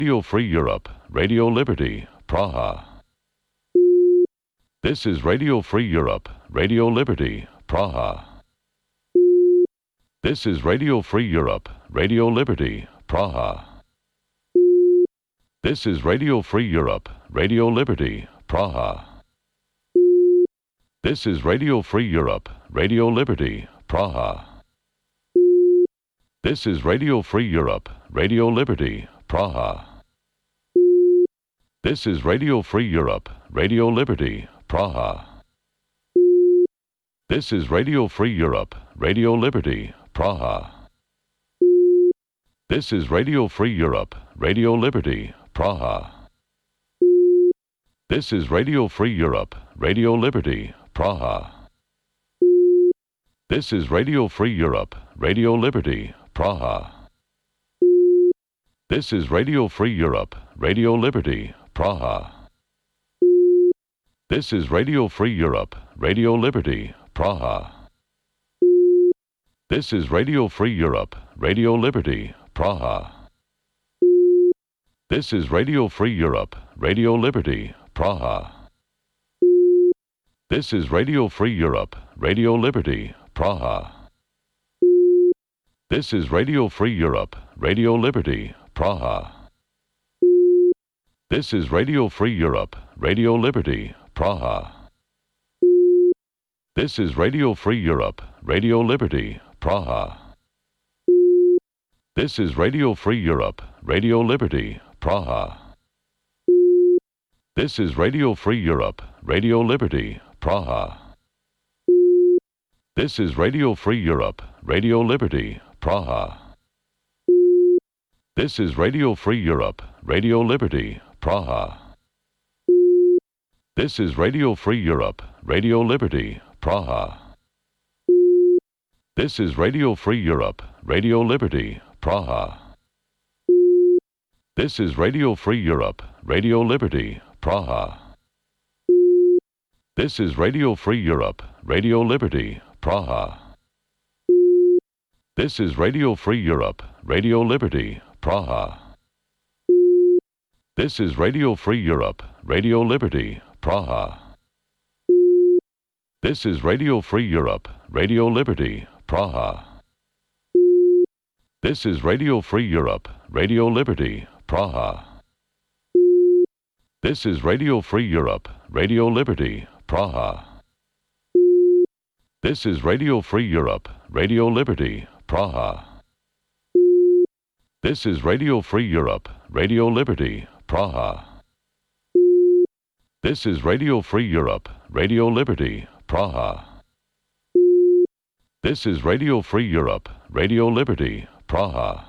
Radio Free Europe, Radio Liberty, Praha. This is Radio Free Europe, Radio Liberty, Praha. This is Radio Free Europe, Radio Liberty, Praha. This is Radio Free Europe, Radio Liberty, Praha. This is Radio Free Europe, Radio Liberty, Praha. This is Radio Free Europe, Radio Liberty, Praha. This is Radio Free Europe, Radio Liberty, Praha. This is Radio Free Europe, Radio Liberty, Praha. This is Radio Free Europe, Radio Liberty, Praha. This is Radio Free Europe, Radio Liberty, Praha. This is Radio Free Europe, Radio Liberty, Praha. This is Radio Free Europe, Radio Liberty, Praha. This is Radio Free Europe, Radio Liberty, Praha. This is Radio Free Europe, Radio Liberty, Praha. This is Radio Free Europe, Radio Liberty, Praha. This is Radio Free Europe, Radio Liberty, Praha. This is Radio Free Europe, Radio Liberty, Praha. This is Radio Free Europe, Radio Liberty, Praha. This is Radio Free Europe, Radio Liberty, Praha. This is Radio Free Europe, Radio Liberty, Praha. This is Radio Free Europe, Radio Liberty, Praha. This is Radio Free Europe, Radio Liberty, Praha. This is Radio Free Europe, Radio Liberty, Praha. This is Radio Free Europe, Radio Liberty, Praha. This is Radio Free Europe, Radio Liberty, Praha. This is Radio Free Europe, Radio Liberty, Praha. This is Radio Free Europe, Radio Liberty, Praha. This is Radio Free Europe, Radio Liberty, Praha. This is Radio Free Europe, Radio Liberty, Praha. This is Radio Free Europe, Radio Liberty, Praha. This is Radio Free Europe, Radio Liberty, Praha. This is Radio Free Europe, Radio Liberty, Praha. This is Radio Free Europe, Radio Liberty, Praha. This is Radio Free Europe, Radio Liberty, Praha. This is Radio Free Europe, Radio Liberty, Praha. This is Radio Free Europe, Radio Liberty, Praha.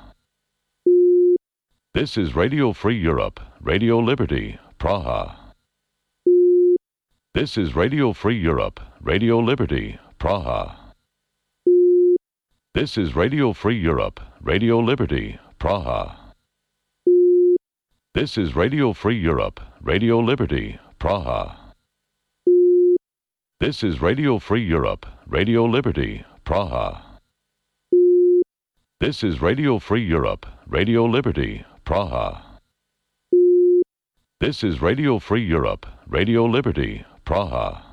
This is Radio Free Europe, Radio Liberty, Praha. This is Radio Free Europe, Radio Liberty, Praha. This is Radio Free Europe, Radio Liberty, Praha. This is Radio Free Europe, Radio Liberty, Praha. This is Radio Free Europe, Radio Liberty, Praha. This is Radio Free Europe, Radio Liberty, Praha. This is Radio Free Europe, Radio Liberty, Praha.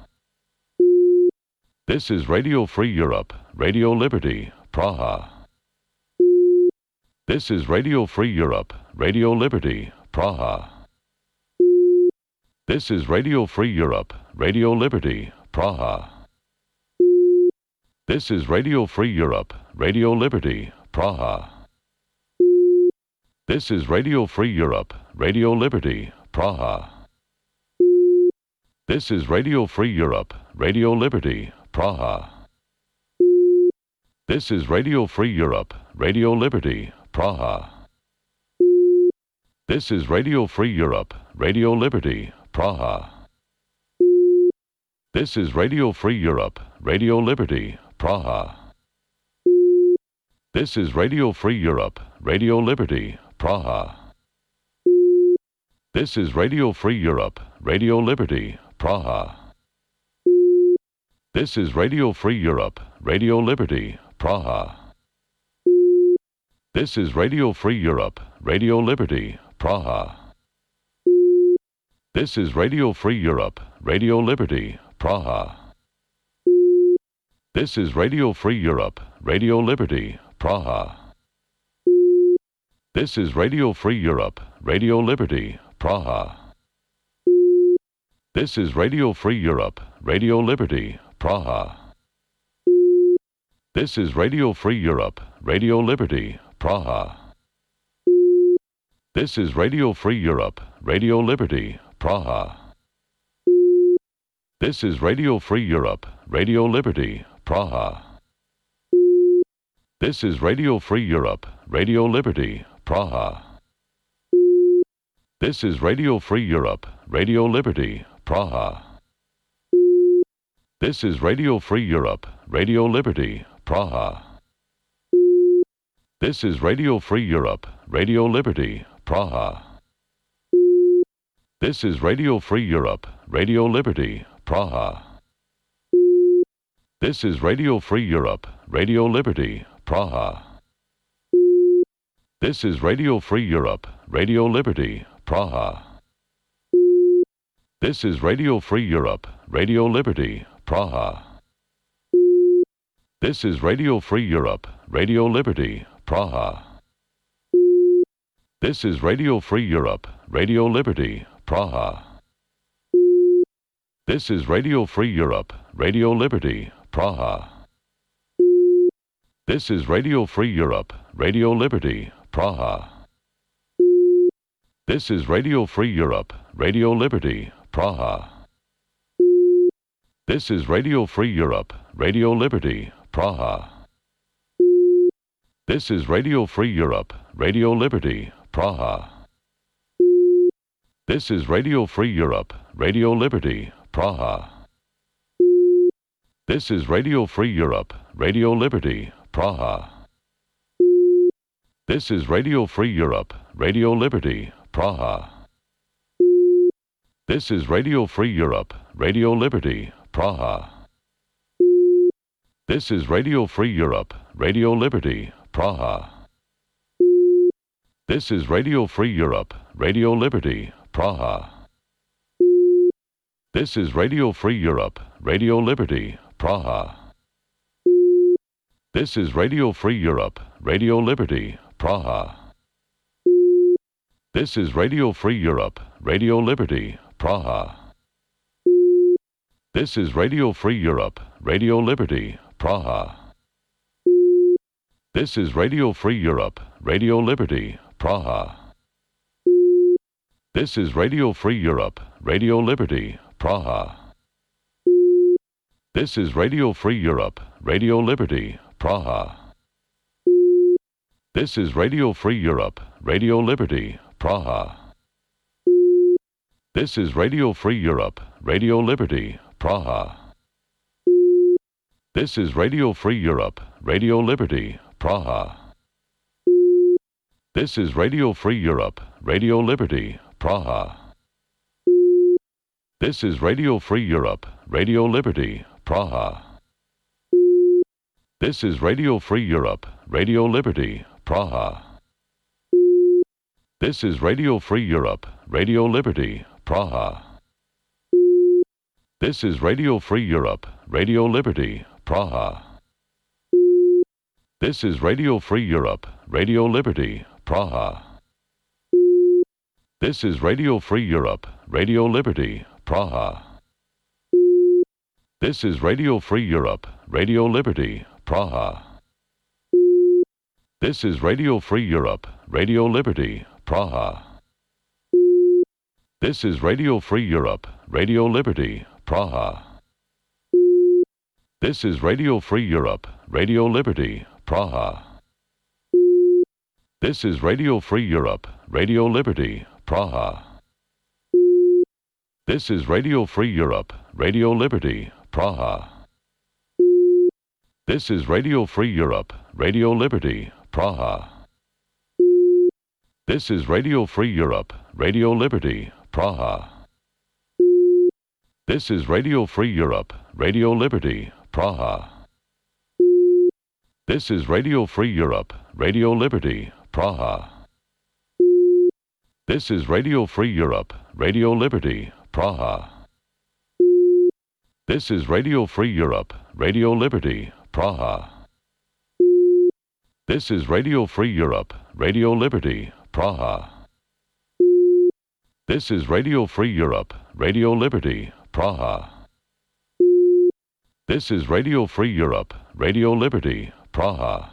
This is Radio Free Europe, Radio Liberty, Praha. This is Radio Free Europe, Radio Liberty, Praha. This is Radio Free Europe, Radio Liberty, Praha. This is Radio Free Europe, Radio Liberty, Praha. This is Radio Free Europe, Radio Liberty, Praha. This is Radio Free Europe, Radio Liberty, Praha. This is Radio Free Europe, Radio Liberty, Praha. This is Radio Free Europe, Radio Liberty, Praha. This is Radio Free Europe, Radio Liberty, Praha. This is Radio Free Europe, Radio Liberty, Praha. This is Radio Free Europe, Radio Liberty, Praha. This is Radio Free Europe, Radio Liberty, Praha. This is Radio Free Europe, Radio Liberty, Praha. This is Radio Free Europe, Radio Liberty, Praha. This is Radio Free Europe, Radio Liberty, Praha. This is Radio Free Europe, Radio Liberty, Praha. This is Radio Free Europe, Radio Liberty, Praha. This is Radio Free Europe, Radio Liberty, Praha. This is Radio Free Europe, Radio Liberty, Praha. This is Radio Free Europe, Radio Liberty, Praha. This is Radio Free Europe, Radio Liberty, Praha. This is Radio Free Europe, Radio Liberty, Praha. This is Radio Free Europe, Radio Liberty, Praha. This is Radio Free Europe, Radio Liberty, Praha. This is Radio Free Europe, Radio Liberty, Praha. This is Radio Free Europe, Radio Liberty, Praha. This is Radio Free Europe, Radio Liberty, Praha. This is Radio Free Europe, Radio Liberty, Praha. This is Radio Free Europe, Radio Liberty, Praha. This is Radio Free Europe, Radio Liberty, Praha. This is Radio Free Europe, Radio Liberty, Praha. This is Radio Free Europe, Radio Liberty, Praha. This is Radio Free Europe, Radio Liberty, Praha. This is Radio Free Europe, Radio Liberty, Praha. This is Radio Free Europe, Radio Liberty, Praha. This is Radio Free Europe, Radio Liberty, Praha. This is Radio Free Europe, Radio Liberty, Praha. This is Radio Free Europe, Radio Liberty, Praha. This is Radio Free Europe, Radio Liberty, Praha. This is Radio Free Europe, Radio Liberty, Praha. This is Radio Free Europe, Radio Liberty, Praha. This is Radio Free Europe, Radio Liberty, Praha. This is Radio Free Europe, Radio Liberty, Praha. This is Radio Free Europe, Radio Liberty, Praha. This is Radio Free Europe, Radio Liberty, Praha. This is Radio Free Europe, Radio Liberty, Praha. This is Radio Free Europe, Radio Liberty, Praha. This is Radio Free Europe, Radio Liberty, Praha. This is Radio Free Europe, Radio Liberty, Praha. This is Radio Free Europe, Radio Liberty, Praha. This is Radio Free Europe, Radio Liberty, Praha. This is Radio Free Europe, Radio Liberty, Praha. This is Radio Free Europe, Radio Liberty, Praha. This is Radio Free Europe, Radio Liberty, Praha. This is Radio Free Europe, Radio Liberty, Praha. This is Radio Free Europe, Radio Liberty, Praha. This is Radio Free Europe, Radio Liberty, Praha. This is Radio Free Europe, Radio Liberty, Praha. This is Radio Free Europe, Radio Liberty, Praha. This is Radio Free Europe, Radio Liberty, Praha. This is Radio Free Europe, Radio Liberty, Praha. This is Radio Free Europe, Radio Liberty, Praha. This is Radio Free Europe, Radio Liberty, Praha. This is Radio Free Europe, Radio Liberty, Praha. This is Radio Free Europe, Radio Liberty, Praha. This is Radio Free Europe, Radio Liberty, Praha. This is Radio Free Europe, Radio Liberty, Praha. This is Radio Free Europe, Radio Liberty, Praha. This is Radio Free Europe, Radio Liberty, Praha. This is Radio Free Europe, Radio Liberty, Praha. This is Radio Free Europe, Radio Liberty, Praha. This is Radio Free Europe, Radio Liberty, Praha. This is Radio Free Europe, Radio Liberty, Praha.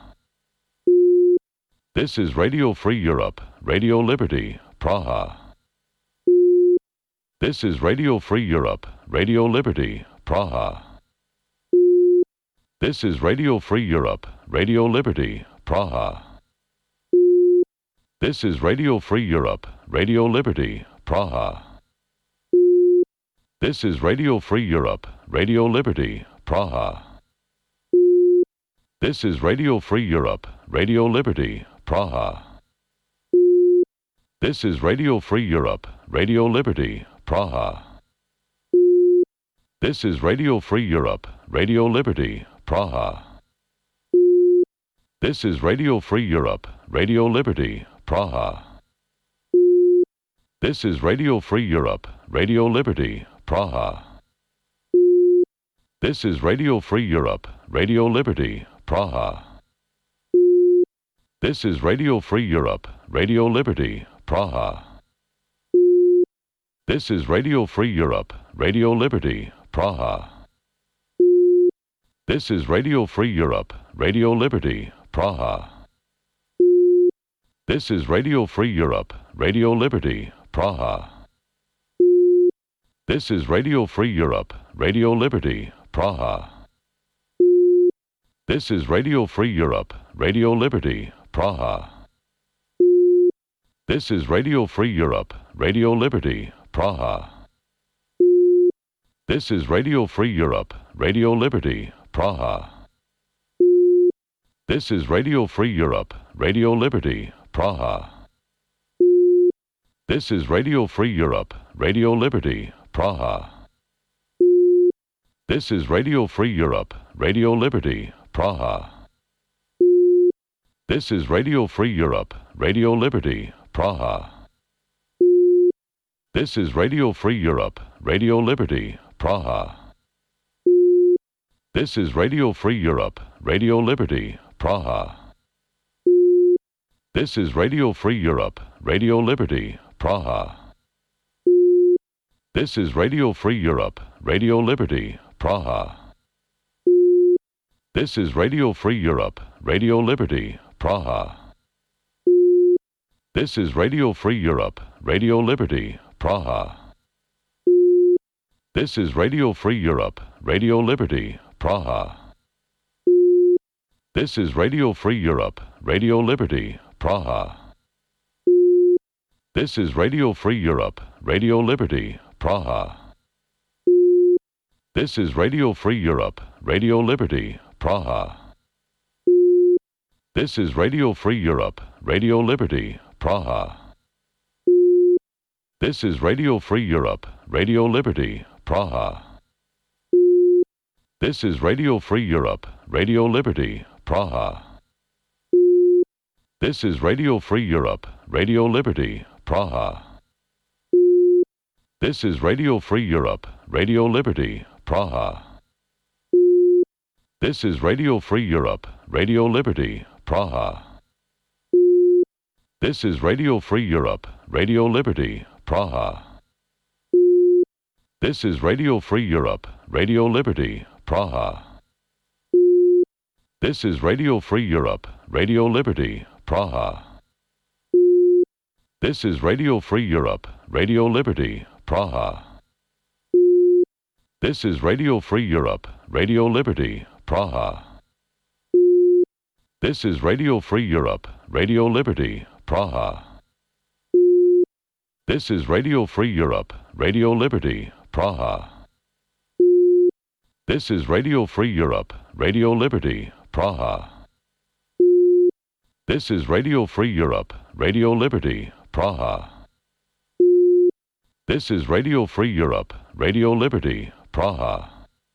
This is Radio Free Europe, Radio Liberty, Praha. This is Radio Free Europe, Radio Liberty, Praha. This is Radio Free Europe, Radio Liberty, Praha. This is Radio Free Europe, Radio Liberty, Praha. This is Radio Free Europe, Radio Liberty, Praha. This is Radio Free Europe, Radio Liberty, Praha. This is Radio Free Europe, Radio Liberty, Praha. This is Radio Free Europe, Radio Liberty, Praha. This is Radio Free Europe, Radio Liberty, Praha. This is Radio Free Europe, Radio Liberty, Praha. This is Radio Free Europe, Radio Liberty, Praha. This is Radio Free Europe, Radio Liberty, Praha. This is Radio Free Europe, Radio Liberty, Praha. This is Radio Free Europe, Radio Liberty, Praha. This is Radio Free Europe, Radio Liberty, Praha. This is Radio Free Europe, Radio Liberty, Praha. This is Radio Free Europe, Radio Liberty, Praha. This is Radio Free Europe, Radio Liberty, Praha. This is Radio Free Europe, Radio Liberty, Praha. This is Radio Free Europe, Radio Liberty, Praha. This is Radio Free Europe, Radio Liberty, Praha. This is Radio Free Europe, Radio Liberty, Praha. This is Radio Free Europe, Radio Liberty, Praha. This is Radio Free Europe, Radio Liberty, Praha. This is Radio Free Europe, Radio Liberty, Praha. This is Radio Free Europe, Radio Liberty, Praha. This is Radio Free Europe, Radio Liberty, Praha. This is Radio Free Europe, Radio Liberty, Praha. This is Radio Free Europe, Radio Liberty, Praha. This is Radio Free Europe, Radio Liberty, Praha. This is Radio Free Europe, Radio Liberty, Praha. This is Radio Free Europe, Radio Liberty, Praha. This is Radio Free Europe, Radio Liberty, Praha. This is Radio Free Europe, Radio Liberty, Praha. This is Radio Free Europe, Radio Liberty, Praha. This is Radio Free Europe, Radio Liberty, Praha. This is Radio Free Europe, Radio Liberty, Praha. This is Radio Free Europe, Radio Liberty, Praha. This is Radio Free Europe, Radio Liberty, Praha. This is Radio Free Europe, Radio Liberty, Praha. This is Radio Free Europe, Radio Liberty, Praha. This is Radio Free Europe, Radio Liberty, Praha. This is Radio Free Europe, Radio Liberty, Praha. This is Radio Free Europe, Radio Liberty, Praha. This is Radio Free Europe, Radio Liberty, Praha. This is Radio Free Europe, Radio Liberty, Praha. This is Radio Free Europe, Radio Liberty, Praha. This is Radio Free Europe, Radio Liberty, Praha. This is Radio Free Europe, Radio Liberty, Praha.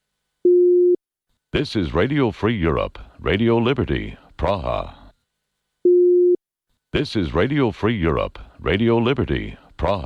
This is Radio Free Europe, Radio Liberty, Praha. This is Radio Free Europe, Radio Liberty, Prague.